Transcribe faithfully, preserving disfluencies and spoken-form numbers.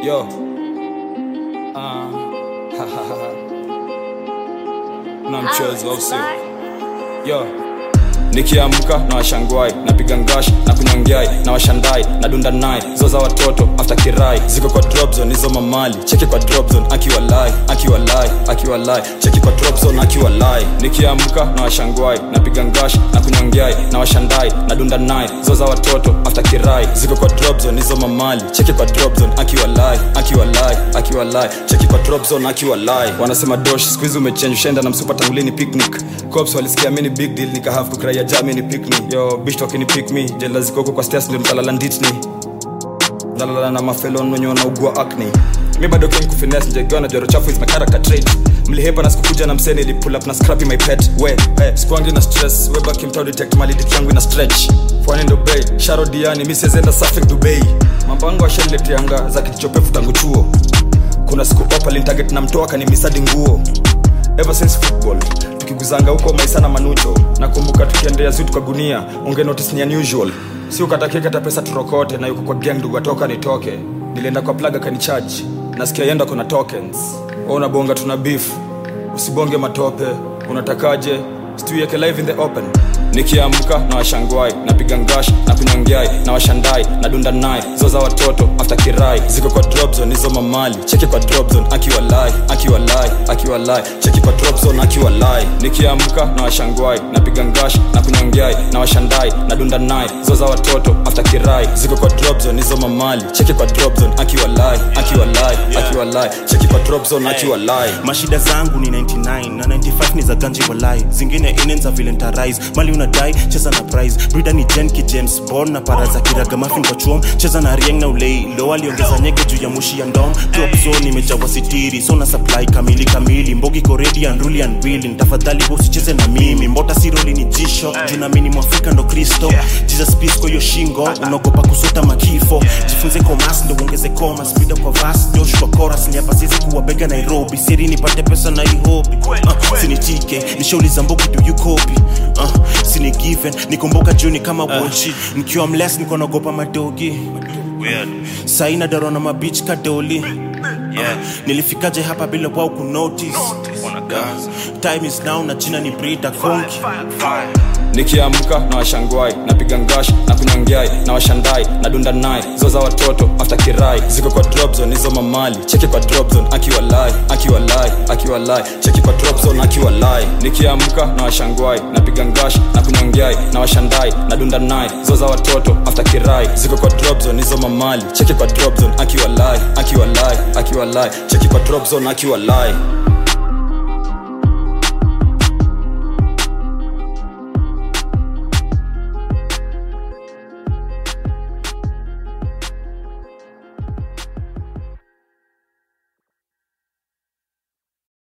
Yo. Ah. Ha ha ha. Na mchezo au sio? Yo. Nikiamka na washangwai, napiga ngash na kunyongai na washandai na dunda nai zoza watoto after kirai ziko kwa drop zone hizo mamali cheki kwa drop zone akiwa lie akiwa lie akiwa lie cheki kwa drop zone akiwa lie. Nikiamka na washangwai, napiga ngash na kunyongai na washandai na dunda nai zoza watoto after kirai ziko kwa drop zone hizo mamali cheki kwa drop zone akiwa lie akiwa lie akiwa lie cheki kwa drop zone akiwa lie. Wanasema dosh squeeze umechange shenda na msupa tangulini picnic cops walisikia mini big deal nika have to cry ya jamini pick me yo bitch talking pick me jela zikoko kwa stairs ndio mtalala nditni nalala na mafelon wenye wanaugua acne mi bado king kufinesse nje gona joro chafu is my character trait mlihepa na sikukuja na mseni li pull up na scrappy my pet we hey squangi na stress we back him to detect mali dit yangu ina stretch fwani ndo bay sharo diani mi sezenda safik Dubai mambango wa shelleti anga za kitichopefu tangu chuo kuna siku opa target na mtoa kani misadi nguo ever since football tukiguzanga huko maisha na manucho nakumbuka tukiendea zutu kwa gunia unge notice ni unusual si ukatake kata pesa turokote na yuko kwa gang ndugu atoka nitoke nilienda kwa plug akani charge nasikia yenda kuna tokens ona bonga tuna beef usibonge matope unatakaje situyeke live in the open. Nikiamka na washangwai, napiga ngash na kunyongai na washandai na dunda nai zoza watoto after kirai ziko kwa drop zone hizo mamali cheki kwa drop zone akiwa lie akiwa lie akiwa lie cheki kwa drop zone akiwa lie. Nikiamka na washangwai, napiga ngash na kunyongai na washandai na dunda nai zoza watoto after kirai ziko kwa drop zone hizo mamali cheki kwa drop zone akiwa lie akiwa lie akiwa lie cheki kwa drop zone akiwa lie. Mashida zangu ni ninety-nine na ninety-five ni za ganji walai zingine inenza valentarize mali unadai cheza na prize breeder ni Jenki James Bond na paraza kiraga muffin kwa chuom cheza na rieng na ulei lo aliongeza nyege juu ya mushi ya ndom drop zone imejawa sitiri so na supply kamili kamili mbogi ko ready and really and willing tafadhali usicheze na mimi mbota siroli ni jisho juu na mimi mwafrika ndo Kristo Jesus peace kwa hiyo shingo unaogopa kusota makifo jifunze commerce ndo uongeze commerce speed kwa verse Joshua chorus ni hapa sisi kuwa bega Nairobi siri nipate pesa na ihobi uh, sini tike nishauliza mbogi do you copy uh, sini given nikumbuka juni kama bochi uh. nikiwa mless niko naogopa madogi weird saina darona ma beach kadoli yeah uh, nilifikaje hapa bila wao ku notice uh, time is now na jina ni Brita Konki. Nikiamka na washangwai, napiga ngash na kunyongai na washandai na dunda nai zoza watoto after kirai ziko kwa drop zone hizo mamali cheki kwa drop zone akiwa lie akiwa lie akiwa lie cheki kwa drop zone akiwa lie. Nikiamka na washangwai, napiga ngash na kunyongai na washandai na dunda nai zoza watoto after kirai ziko kwa drop zone hizo mamali cheki kwa drop zone akiwa lie akiwa lie akiwa lie cheki kwa drop zone akiwa lie.